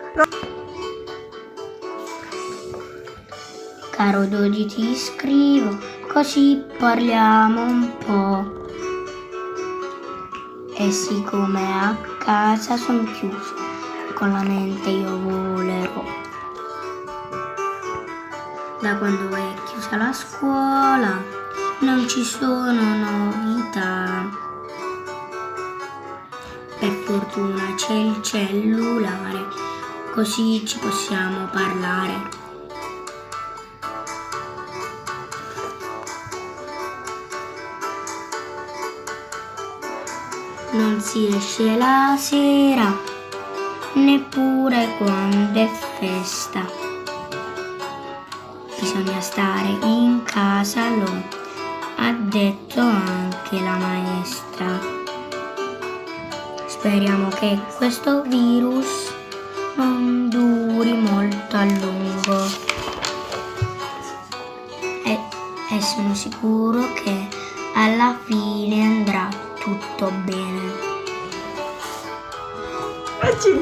Caro Dodi, ti scrivo, così parliamo un po'. E siccome a casa son chiuso, con la mente io volerò. Da quando è chiusa la scuola non ci sono novità. Per fortuna c'è il cellulare, così ci possiamo parlare. Non si esce la sera, neppure quando è festa. Bisogna stare in casa, lo ha detto anche la maestra. Speriamo che questo virus non duri molto a lungo. E sono sicuro che alla fine andrà tutto bene.